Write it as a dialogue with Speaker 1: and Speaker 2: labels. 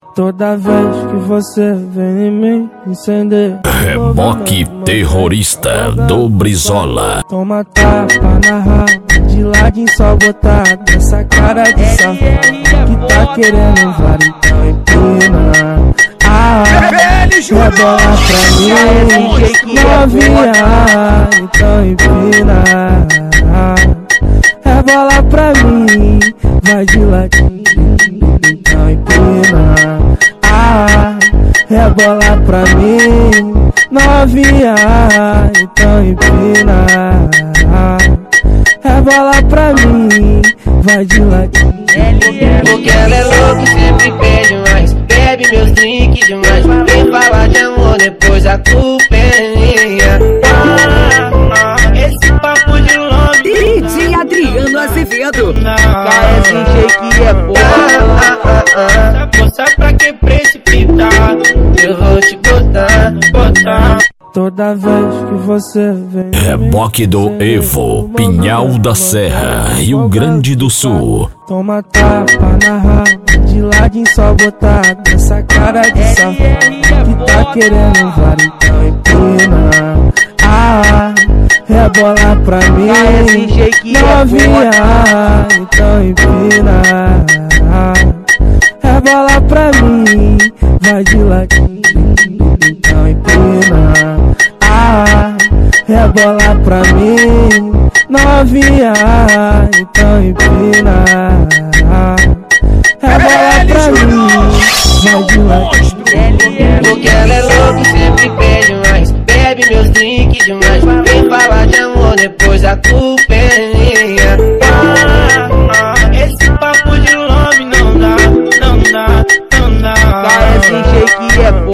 Speaker 1: Toda vez que você vem em mim incender,
Speaker 2: Reboque terrorista do Brizola.
Speaker 1: toma tapa na raba, de ladinho só botar essa cara de safado que tá querendo var, então empina. Rebola pra mim, novinha, então empina. Rebola pra mim, vai de ladinho, então empina. Rebola pra mim, novinha, então empina. Rebola pra mim, vai de ladinho.
Speaker 3: Porque ela é louca e sempre pede mais, bebe meus drinks demais. Vem falar de amor, depois a culpa é minha. Esse papo de longe,
Speaker 4: DJ Adriano Azevedo.
Speaker 3: cara, esse shake é porra. Moça pra que precipitar, eu vou te botar.
Speaker 1: Toda vez que você vem,
Speaker 2: Reboque do Evo, Pinhal da Serra, Rio Grande do Sul.
Speaker 1: toma tapa na raba, de ladinho só botar essa cara de safado que tá querendo var, então empina. Rebola pra mim, novinha, então empina. Rebola pra mim, vai de ladinho, então empina. Rebola pra mim, novinha, então empina. Rebola pra mim, vai de ladinho.
Speaker 3: Porque ela é louca e sempre pede mais, bebe meus drinks demais. Vem falar de amor, depois a culpa é minha. Esse papo de love não dá. Cara, esse shake é